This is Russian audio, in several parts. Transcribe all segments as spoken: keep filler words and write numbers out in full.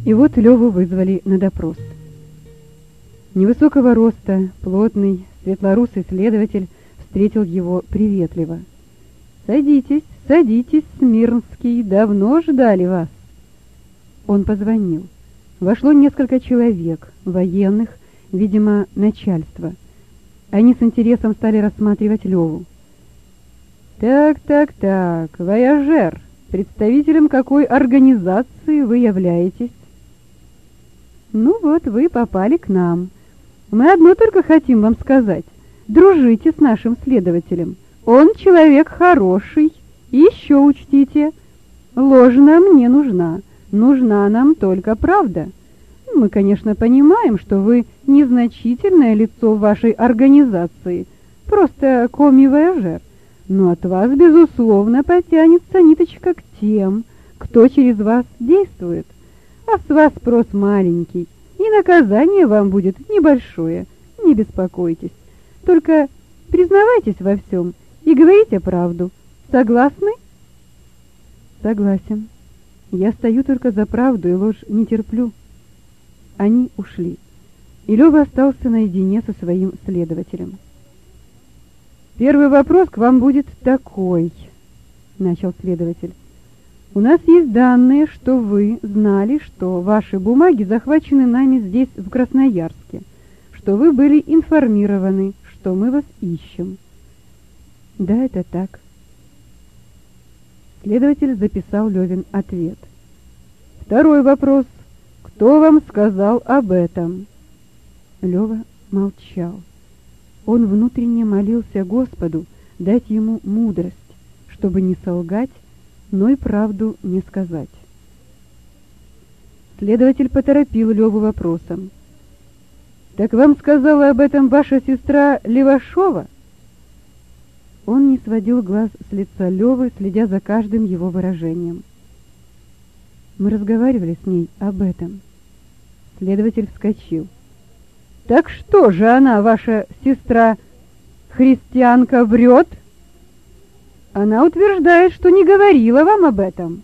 И вот Леву вызвали на допрос. Невысокого роста, плотный, светлорусый следователь встретил его приветливо. «Садитесь, садитесь, Смирнский, давно ждали вас». Он позвонил. Вошло несколько человек, военных, видимо, начальство. Они с интересом стали рассматривать Леву. «Так, так, так, вояжер, представителем какой организации вы являетесь?» «Ну вот, вы попали к нам. Мы одно только хотим вам сказать. Дружите с нашим следователем. Он человек хороший. И еще учтите, ложь нам не нужна. Нужна нам только правда. Мы, конечно, понимаем, что вы незначительное лицо в вашей организации, просто коми-вояжер. Но от вас, безусловно, потянется ниточка к тем, кто через вас действует. А с вас спрос маленький, и наказание вам будет небольшое. Не беспокойтесь. Только признавайтесь во всем и говорите правду. Согласны?» «Согласен. Я стою только за правду и ложь не терплю». Они ушли, и Лёва остался наедине со своим следователем. «Первый вопрос к вам будет такой», — начал следователь. «У нас есть данные, что вы знали, что ваши бумаги захвачены нами здесь, в Красноярске, что вы были информированы, что мы вас ищем». «Да, это так». Следователь записал Левин ответ. «Второй вопрос. Кто вам сказал об этом?» Лева молчал. Он внутренне молился Господу дать ему мудрость, чтобы не солгать, но и правду не сказать. Следователь поторопил Леву вопросом. «Так вам сказала об этом ваша сестра Левашова?» Он не сводил глаз с лица Левы, следя за каждым его выражением. «Мы разговаривали с ней об этом». Следователь вскочил. «Так что же она, ваша сестра, христианка, врет? Она утверждает, что не говорила вам об этом».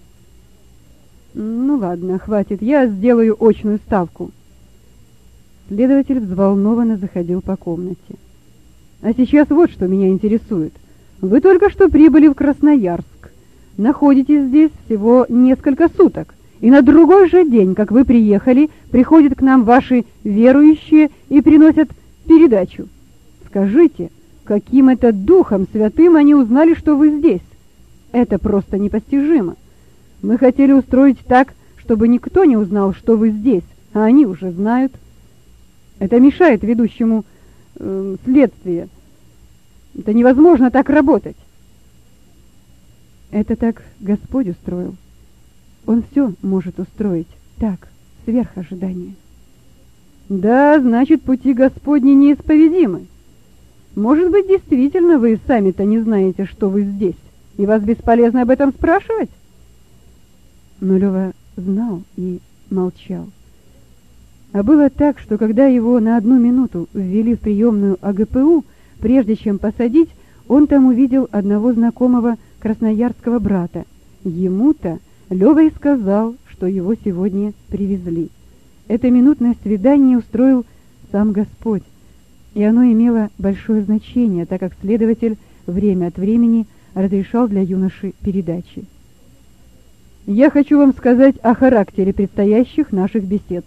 «Ну ладно, хватит, я сделаю очную ставку». Следователь взволнованно заходил по комнате. «А сейчас вот что меня интересует. Вы только что прибыли в Красноярск. Находитесь здесь всего несколько суток. И на другой же день, как вы приехали, приходят к нам ваши верующие и приносят передачу. Скажите, каким это духом святым они узнали, что вы здесь? Это просто непостижимо. Мы хотели устроить так, чтобы никто не узнал, что вы здесь, а они уже знают. Это мешает ведущему э, следствие. Это невозможно так работать». «Это так Господь устроил. Он все может устроить так, сверх ожидания». «Да, значит, пути Господни неисповедимы. Может быть, действительно, вы сами-то не знаете, что вы здесь, и вас бесполезно об этом спрашивать?» Но Лева знал и молчал. А было так, что когда его на одну минуту ввели в приемную А Гэ Пэ У, прежде чем посадить, он там увидел одного знакомого красноярского брата. Ему-то Лева и сказал, что его сегодня привезли. Это минутное свидание устроил сам Господь, и оно имело большое значение, так как следователь время от времени разрешал для юноши передачи. «Я хочу вам сказать о характере предстоящих наших бесед.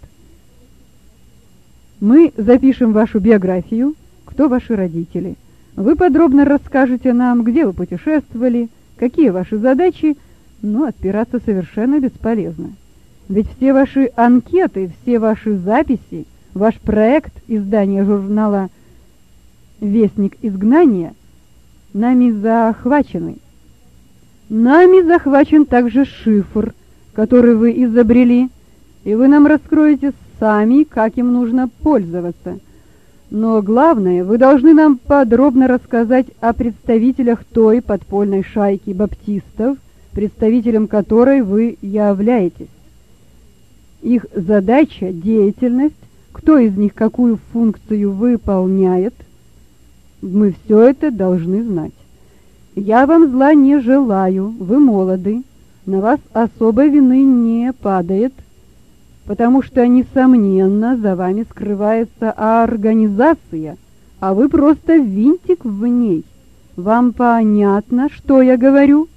Мы запишем вашу биографию, кто ваши родители. Вы подробно расскажете нам, где вы путешествовали, какие ваши задачи, но отпираться совершенно бесполезно. Ведь все ваши анкеты, все ваши записи, ваш проект издания журнала «Вестник изгнания» нами захвачены. Нами захвачен также шифр, который вы изобрели, и вы нам раскроете сами, как им нужно пользоваться. Но главное, вы должны нам подробно рассказать о представителях той подпольной шайки баптистов, представителем которой вы являетесь. Их задача, деятельность, кто из них какую функцию выполняет. Мы все это должны знать. Я вам зла не желаю, вы молоды, на вас особой вины не падает. потому что, несомненно, за вами скрывается организация, а вы просто винтик в ней. Вам понятно, что я говорю?»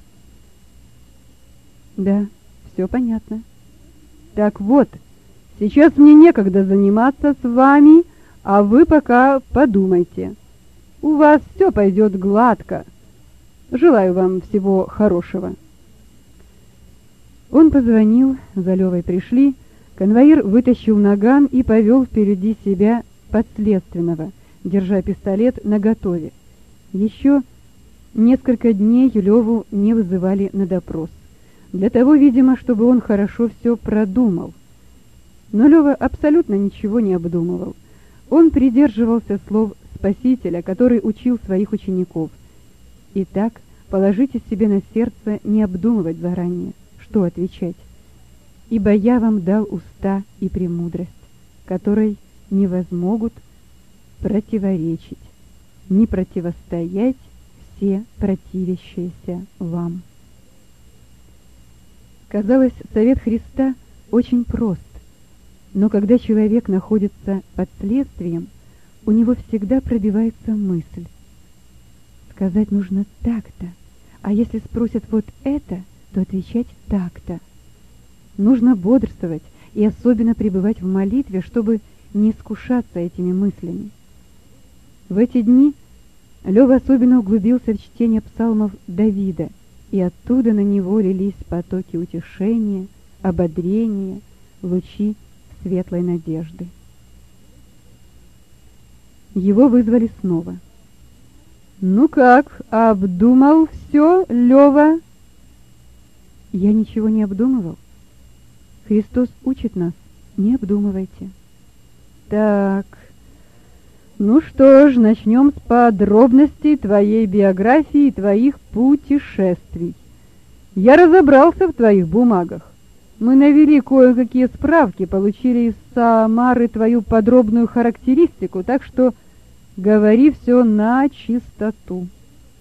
«Да, все понятно». «Так вот, сейчас мне некогда заниматься с вами, а вы пока подумайте. У вас все пойдет гладко. Желаю вам всего хорошего». Он позвонил, за Левой пришли, конвоир вытащил наган и повел впереди себя подследственного, держа пистолет наготове. Еще несколько дней Леву не вызывали на допрос. Для того, видимо, чтобы он хорошо все продумал. Но Лева абсолютно ничего не обдумывал. Он придерживался слов Спасителя, который учил своих учеников. Итак, положите себе на сердце не обдумывать заранее, что отвечать. Ибо я вам дал уста и премудрость, которой не возмогут противоречить, не противостоять все противящиеся вам. Казалось, совет Христа очень прост, но когда человек находится под следствием, у него всегда пробивается мысль. Сказать нужно так-то, а если спросят вот это, то отвечать так-то. Нужно бодрствовать и особенно пребывать в молитве, чтобы не искушаться этими мыслями. В эти дни Лева особенно углубился в чтение псалмов Давида, и оттуда на него лились потоки утешения, ободрения, лучи светлой надежды. Его вызвали снова. «Ну как, обдумал все, Лева?» «Я ничего не обдумывал. Христос учит нас, не обдумывайте». «Так, ну что ж, начнем с подробностей твоей биографии и твоих путешествий. Я разобрался в твоих бумагах. Мы навели кое-какие справки, получили из Самары твою подробную характеристику, так что говори все на чистоту».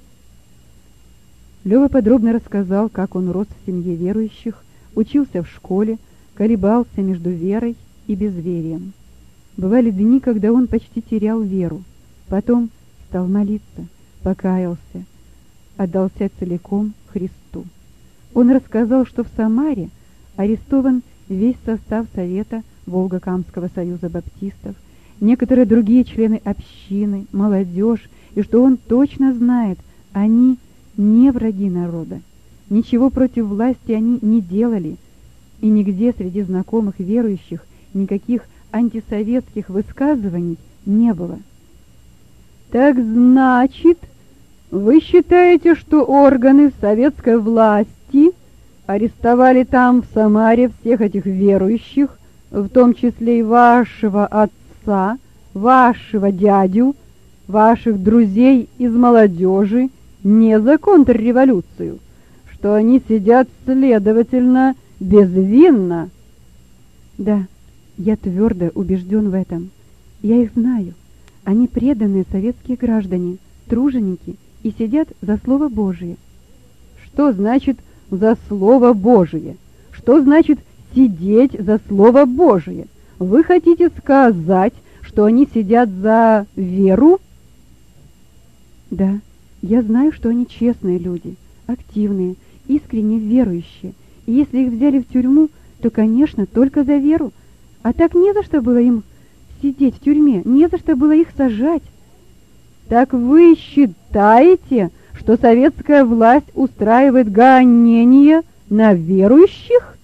Лева подробно рассказал, как он рос в семье верующих, учился в школе, колебался между верой и безверием. Бывали дни, когда он почти терял веру, потом стал молиться, покаялся, отдался целиком Христу. Он рассказал, что в Самаре арестован весь состав Совета Волго-Камского союза баптистов, некоторые другие члены общины, молодежь, и что он точно знает, они не враги народа. Ничего против власти они не делали, и нигде среди знакомых верующих никаких антисоветских высказываний не было. «Так значит, вы считаете, что органы советской власти арестовали там, в Самаре, всех этих верующих, в том числе и вашего отца, вашего дядю, ваших друзей из молодежи, не за контрреволюцию, что они сидят, следовательно, безвинно?» «Да, я твердо убежден в этом. Я их знаю. Они преданные советские граждане, труженики и сидят за Слово Божие». «Что значит «за Слово Божие»? Что значит «сидеть за Слово Божие»? Вы хотите сказать, что они сидят за веру?» «Да, я знаю, что они честные люди, активные, искренне верующие, и если их взяли в тюрьму, то, конечно, только за веру. А так не за что было им сидеть в тюрьме, не за что было их сажать». «Так вы считаете, что советская власть устраивает гонения на верующих?»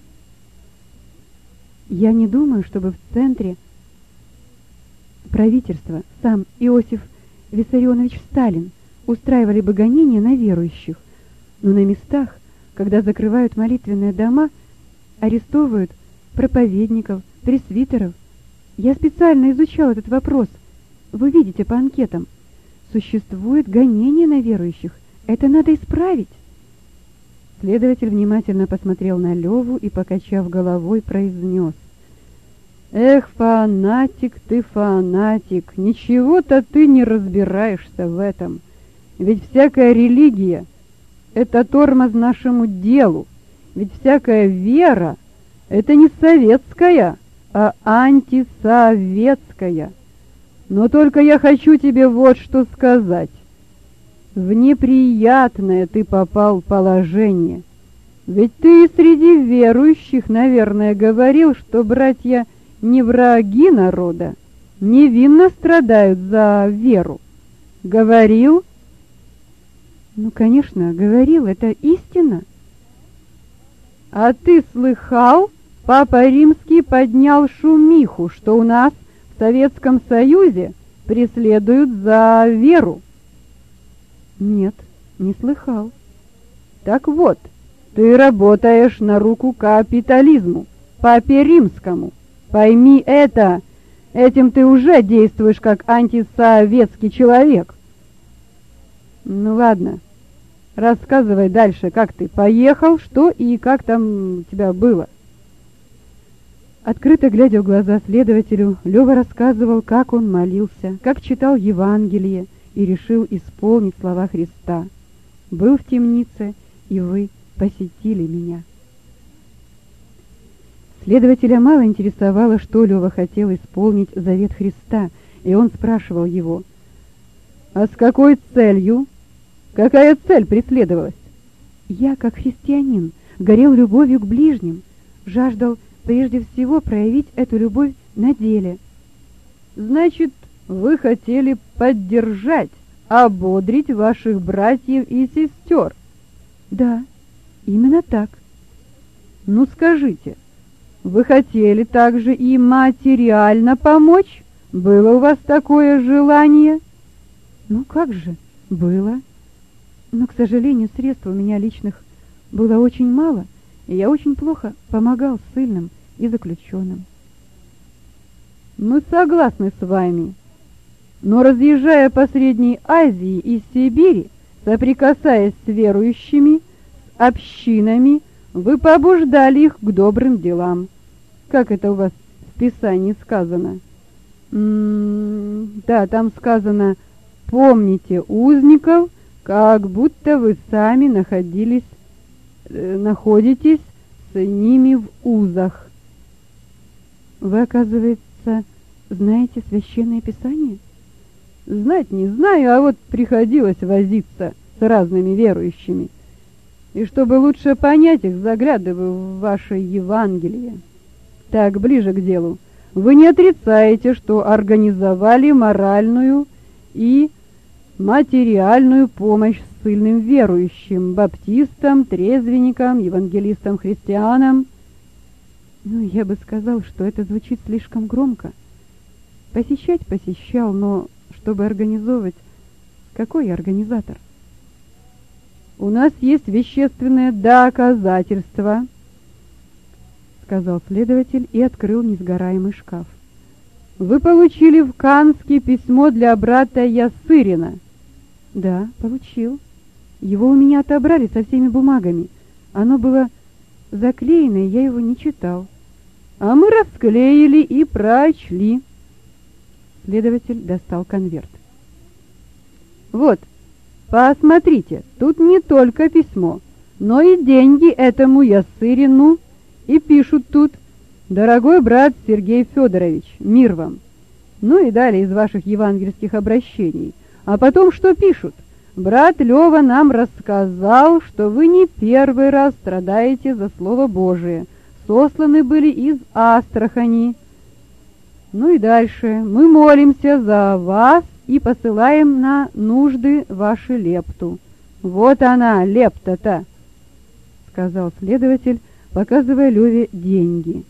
«Я не думаю, чтобы в центре правительства сам Иосиф Виссарионович Сталин устраивали бы гонения на верующих, но на местах, когда закрывают молитвенные дома, арестовывают проповедников, пресвитеров. Я специально изучал этот вопрос. Вы видите по анкетам. Существует гонение на верующих. Это надо исправить». Следователь внимательно посмотрел на Леву и, покачав головой, произнес: «Эх, фанатик ты, фанатик, ничего-то ты не разбираешься в этом. Ведь всякая религия — это тормоз нашему делу. Ведь всякая вера — Это не советская, а антисоветская. Но только я хочу тебе вот что сказать. В неприятное ты попал положение. Ведь ты и среди верующих, наверное, говорил, что братья не враги народа, невинно страдают за веру. Говорил? Ну, конечно, говорил, это истина. А ты слыхал, Папа Римский поднял шумиху, что у нас в Советском Союзе преследуют за веру? Нет, не слыхал. Так вот, ты работаешь на руку капитализму, Папе Римскому. Пойми это, этим ты уже действуешь как антисоветский человек. Ну ладно, рассказывай дальше, как ты поехал, что и как там у тебя было. Открыто глядя в глаза следователю, Лёва рассказывал, как он молился, как читал Евангелие и решил исполнить слова Христа. Был в темнице, и вы посетили меня. Следователя мало интересовало, что Лёва хотел исполнить завет Христа, и он спрашивал его: «А с какой целью? Какая цель преследовалась?» «Я, как христианин, горел любовью к ближним, жаждал прежде всего проявить эту любовь на деле». «Значит, вы хотели поддержать, ободрить ваших братьев и сестер?» «Да, именно так». «Ну скажите, вы хотели также и материально помочь? Было у вас такое желание?» «Ну как же, было. Но, к сожалению, средств у меня личных было очень мало, и я очень плохо помогал ссыльным и заключенным». «Мы согласны с вами. Но разъезжая по Средней Азии и Сибири, соприкасаясь с верующими, с общинами, вы побуждали их к добрым делам. Как это у вас в Писании сказано?» М-м, да, там сказано: «Помните узников, как будто вы сами находились, э, находитесь с ними в узах». Вы, оказывается, знаете Священное Писание? «Знать не знаю, а вот приходилось возиться с разными верующими. И чтобы лучше понять их, заглядываю в ваше Евангелие. Так, ближе к делу. Вы не отрицаете, что организовали моральную и материальную помощь ссыльным верующим, баптистам, трезвенникам, евангелистам, христианам?» Ну, я бы сказал, что это звучит слишком громко. Посещать посещал, но чтобы организовывать, какой я организатор? «У нас есть вещественное доказательство», — сказал следователь и открыл несгораемый шкаф. «Вы получили в Канске письмо для брата Ясырина?» «Да, получил. Его у меня отобрали со всеми бумагами. Оно было заклеено, и я его не читал». «А мы расклеили и прочли». Следователь достал конверт. «Вот, посмотрите, тут не только письмо, но и деньги этому Ясырину, и пишут тут: «Дорогой брат Сергей Федорович, мир вам». Ну и далее из ваших евангельских обращений. А потом что пишут? «Брат Лёва нам рассказал, что вы не первый раз страдаете за Слово Божие, сосланы были из Астрахани». Ну и дальше: «Мы молимся за вас и посылаем на нужды ваши лепту». Вот она, лепта-то, сказал следователь, показывая Леве деньги.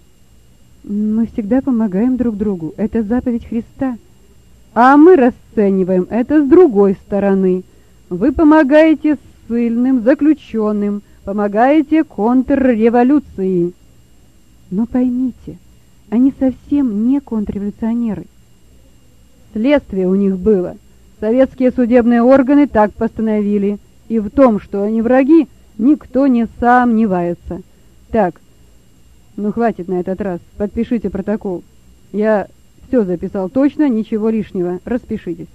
«Мы всегда помогаем друг другу. Это заповедь Христа». «А мы расцениваем это с другой стороны. Вы помогаете ссыльным, заключенным, помогаете контрреволюции». Но поймите, они совсем не контрреволюционеры. Следствие у них было. Советские судебные органы так постановили. И в том, что они враги, никто не сомневается. Так, ну хватит на этот раз. Подпишите протокол. Я все записал точно, ничего лишнего. Распишитесь.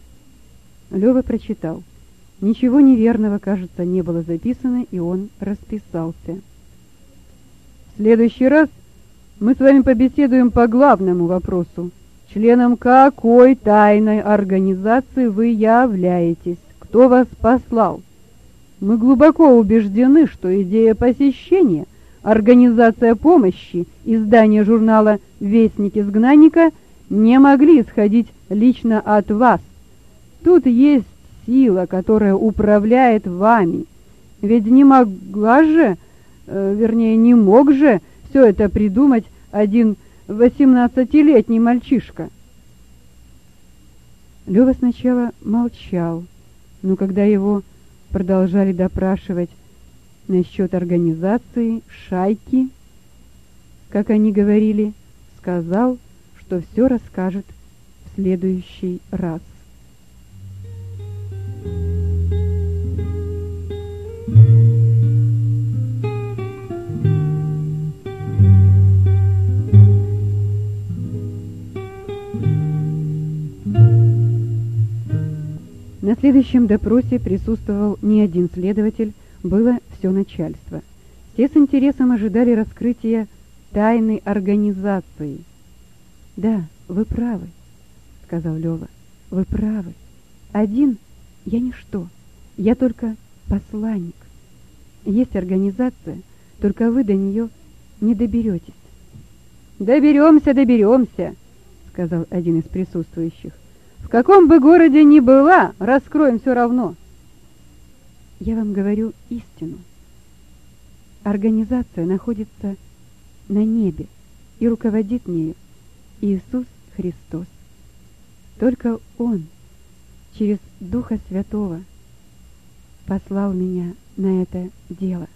Лёва прочитал. Ничего неверного, кажется, не было записано, и он расписался. В следующий раз мы с вами побеседуем по главному вопросу. Членом какой тайной организации вы являетесь? Кто вас послал? Мы глубоко убеждены, что идея посещения, организация помощи, издание журнала «Вестник изгнанника» не могли исходить лично от вас. Тут есть сила, которая управляет вами. Ведь не могла же, э, вернее, не мог же все это придумать один восемнадцатилетний мальчишка. Лёва сначала молчал, но когда его продолжали допрашивать насчет организации, шайки, как они говорили, сказал, что все расскажет в следующий раз. На следующем допросе присутствовал не один следователь, было все начальство. Все с интересом ожидали раскрытия тайной организации. «Да, вы правы», — сказал Лёва, — «вы правы. Один я ничто, я только посланник. Есть организация, только вы до нее не доберетесь». «Доберемся, доберемся», — сказал один из присутствующих. «В каком бы городе ни была, раскроем все равно». Я вам говорю истину. Организация находится на небе, и руководит нею Иисус Христос. Только Он через Духа Святого послал меня на это дело.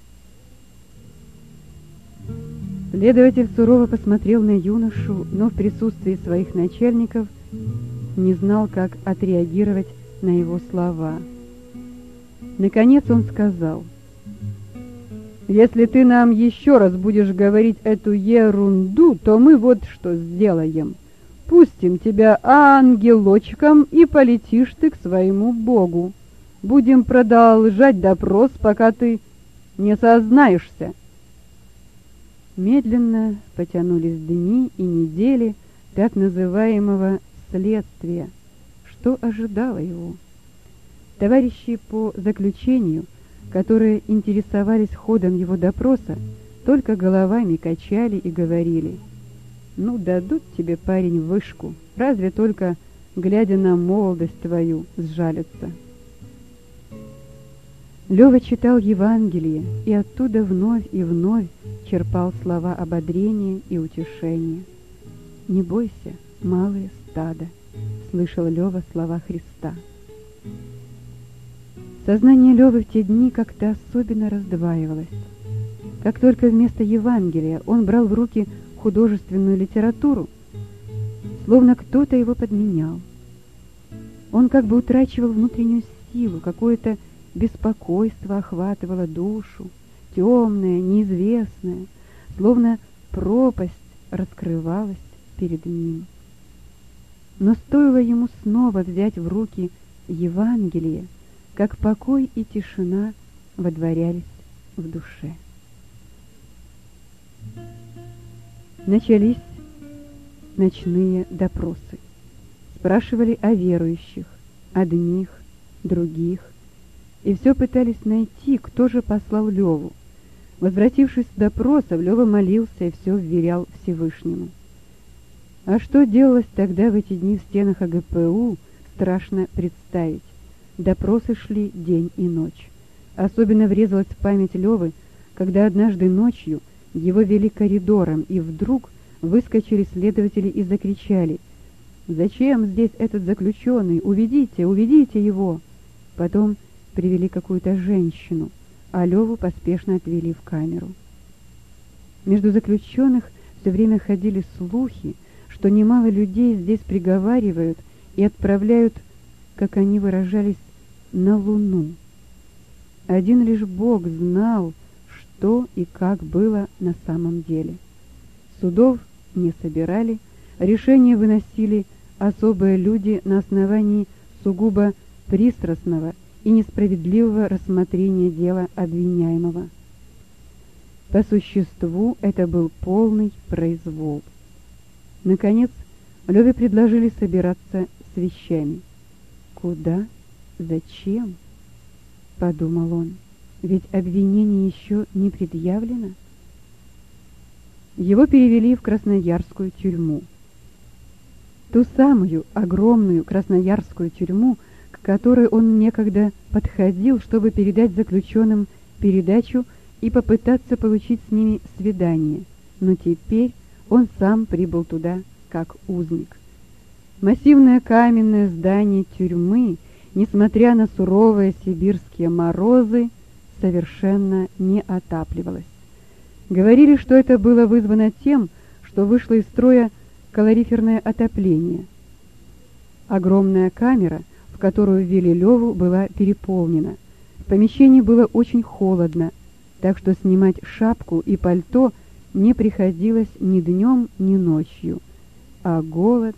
Следователь сурово посмотрел на юношу, но в присутствии своих начальников не знал, как отреагировать на его слова. Наконец он сказал: «Если ты нам еще раз будешь говорить эту ерунду, то мы вот что сделаем. Пустим тебя ангелочком, и полетишь ты к своему Богу. Будем продолжать допрос, пока ты не сознаешься». Медленно потянулись дни и недели так называемого следствия. Что ожидало его? Товарищи по заключению, которые интересовались ходом его допроса, только головами качали и говорили: «Ну, дадут тебе, парень, вышку, разве только, глядя на молодость твою, сжалятся». Лёва читал Евангелие и оттуда вновь и вновь черпал слова ободрения и утешения. «Не бойся, малое стадо», — слышал Лёва слова Христа. Сознание Лёвы в те дни как-то особенно раздваивалось. Как только вместо Евангелия он брал в руки художественную литературу, словно кто-то его подменял. Он как бы утрачивал внутреннюю силу, какое-то беспокойство охватывало душу, темное, неизвестное, словно пропасть раскрывалась перед ним. Но стоило ему снова взять в руки Евангелие, как покой и тишина водворялись в душе. Начались ночные допросы. Спрашивали о верующих, одних, других, и все пытались найти, кто же послал Леву. Возвратившись с допросов, Лева молился и все вверял Всевышнему. А что делалось тогда в эти дни в стенах а гэ пэ у, страшно представить. Допросы шли день и ночь. Особенно врезалась в память Левы, когда однажды ночью его вели коридором, и вдруг выскочили следователи и закричали: «Зачем здесь этот заключенный? Уведите, уведите его!» Потом привели какую-то женщину, а Леву поспешно отвели в камеру. Между заключенных все время ходили слухи, что немало людей здесь приговаривают и отправляют, как они выражались, на Луну. Один лишь Бог знал, что и как было на самом деле. Судов не собирали, решения выносили особые люди на основании сугубо пристрастного и несправедливого рассмотрения дела обвиняемого. По существу это был полный произвол. Наконец, Леве предложили собираться с вещами. «Куда? Зачем?» — подумал он. «Ведь обвинение еще не предъявлено». Его перевели в Красноярскую тюрьму. Ту самую огромную Красноярскую тюрьму, к которой он некогда подходил, чтобы передать заключенным передачу и попытаться получить с ними свидание. Но теперь он сам прибыл туда как узник. Массивное каменное здание тюрьмы, несмотря на суровые сибирские морозы, совершенно не отапливалось. Говорили, что это было вызвано тем, что вышло из строя калориферное отопление. Огромная камера, в которую ввели Леву, была переполнена. В помещении было очень холодно, так что снимать шапку и пальто не приходилось ни днем, ни ночью. А голод...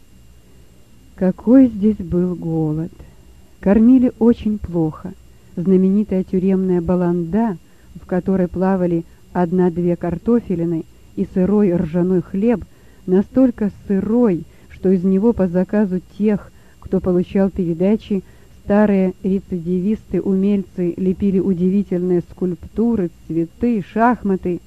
Какой здесь был голод! Кормили очень плохо. Знаменитая тюремная баланда, в которой плавали одна-две картофелины и сырой ржаной хлеб, настолько сырой, что из него по заказу тех, кто получал передачи, старые рецидивисты-умельцы лепили удивительные скульптуры, цветы, шахматы.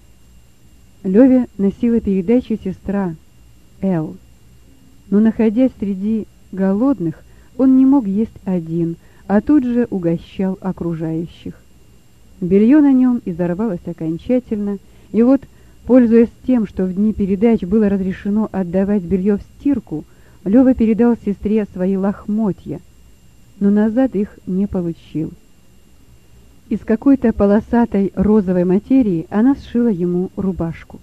Леве носила передачи сестра Эл. Но, находясь среди голодных, он не мог есть один, а тут же угощал окружающих. Белье на нем изорвалось окончательно, и вот, пользуясь тем, что в дни передач было разрешено отдавать белье в стирку, Лева передал сестре свои лохмотья, но назад их не получил. Из какой-то полосатой розовой материи она сшила ему рубашку.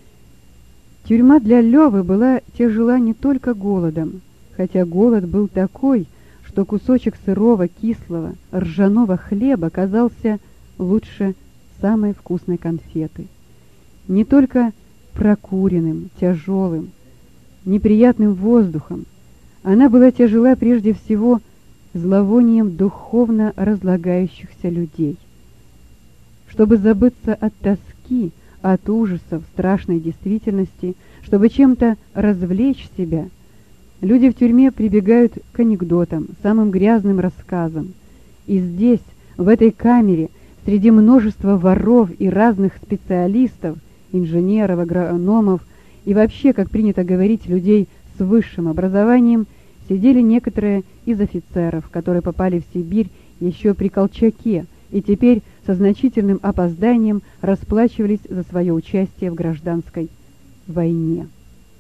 Тюрьма для Левы была тяжела не только голодом, хотя голод был такой, что кусочек сырого, кислого, ржаного хлеба казался лучше самой вкусной конфеты. Не только прокуренным, тяжелым, неприятным воздухом, она была тяжела прежде всего зловонием духовно разлагающихся людей. Чтобы забыться от тоски, от ужасов страшной действительности, чтобы чем-то развлечь себя, люди в тюрьме прибегают к анекдотам, самым грязным рассказам. И здесь, в этой камере, среди множества воров и разных специалистов, инженеров, агрономов и вообще, как принято говорить, людей с высшим образованием, сидели некоторые из офицеров, которые попали в Сибирь еще при Колчаке и теперь со значительным опозданием расплачивались за свое участие в гражданской войне.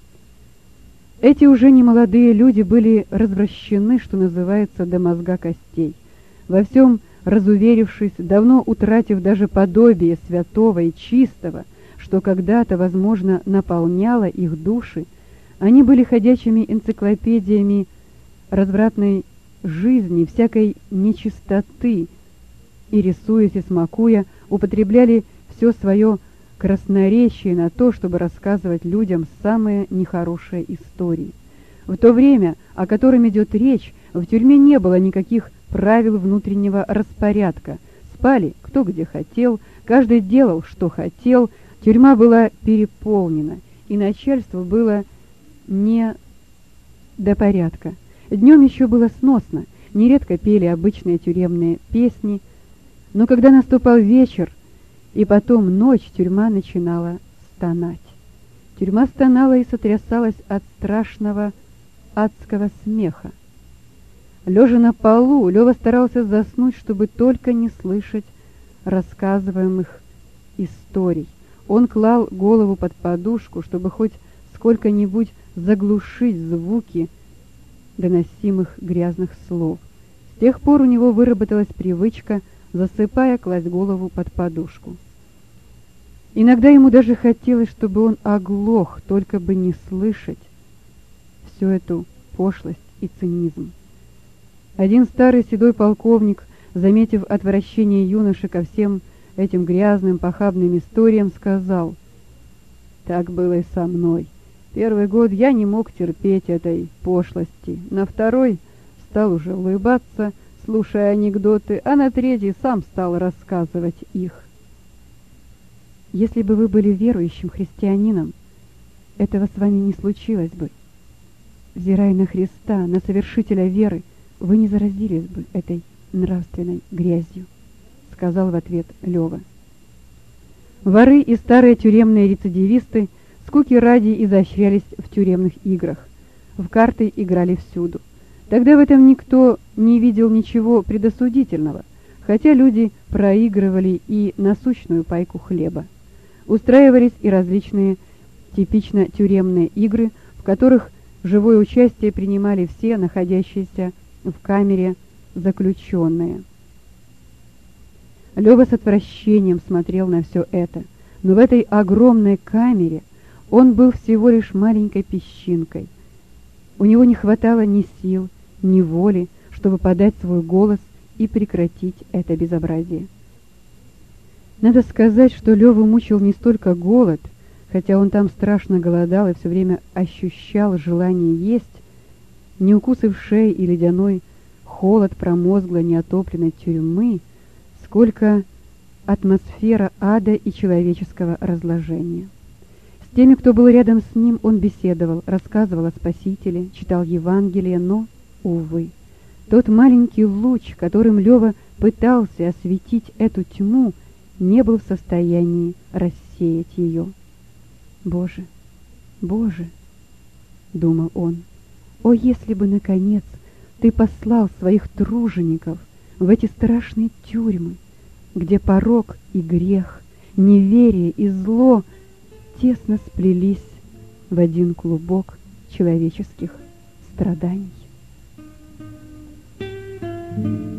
Эти уже немолодые люди были развращены, что называется, до мозга костей. Во всем разуверившись, давно утратив даже подобие святого и чистого, что когда-то, возможно, наполняло их души, они были ходячими энциклопедиями развратной жизни, всякой нечистоты, и, рисуясь и смакуя, употребляли все свое красноречие на то, чтобы рассказывать людям самые нехорошие истории. В то время, о котором идет речь, в тюрьме не было никаких правил внутреннего распорядка. Спали кто где хотел, каждый делал, что хотел, тюрьма была переполнена, и начальство было не до порядка. Днем еще было сносно, нередко пели обычные тюремные песни, но когда наступал вечер и потом ночь, тюрьма начинала стонать. Тюрьма стонала и сотрясалась от страшного адского смеха. Лежа на полу, Лева старался заснуть, чтобы только не слышать рассказываемых историй. Он клал голову под подушку, чтобы хоть сколько-нибудь заглушить звуки доносимых грязных слов. С тех пор у него выработалась привычка, засыпая, класть голову под подушку. Иногда ему даже хотелось, чтобы он оглох, только бы не слышать всю эту пошлость и цинизм. Один старый седой полковник, заметив отвращение юноши ко всем этим грязным похабным историям, сказал: «Так было и со мной. Первый год я не мог терпеть этой пошлости, на второй стал уже улыбаться, слушая анекдоты, а на третий сам стал рассказывать их». Если бы вы были верующим христианином, этого с вами не случилось бы. Взирая на Христа, на совершителя веры, вы не заразились бы этой нравственной грязью, сказал в ответ Лёва. Воры и старые тюремные рецидивисты скуки ради изощрялись в тюремных играх. В карты играли всюду. Тогда в этом никто не видел ничего предосудительного, хотя люди проигрывали и насущную пайку хлеба. Устраивались и различные типично тюремные игры, в которых живое участие принимали все находящиеся в камере заключенные. Лёва с отвращением смотрел на все это, но в этой огромной камере он был всего лишь маленькой песчинкой. У него не хватало ни сил, ни воли, чтобы подать свой голос и прекратить это безобразие. Надо сказать, что Лёву мучил не столько голод, хотя он там страшно голодал и все время ощущал желание есть, не укусы в шее и ледяной холод промозглой неотопленной тюрьмы, сколько атмосфера ада и человеческого разложения. С теми, кто был рядом с ним, он беседовал, рассказывал о Спасителе, читал Евангелие, но, увы, тот маленький луч, которым Лёва пытался осветить эту тьму, не был в состоянии рассеять ее. «Боже, Боже!» — думал он. «О, если бы, наконец, Ты послал своих тружеников в эти страшные тюрьмы, где порок и грех, неверие и зло тесно сплелись в один клубок человеческих страданий».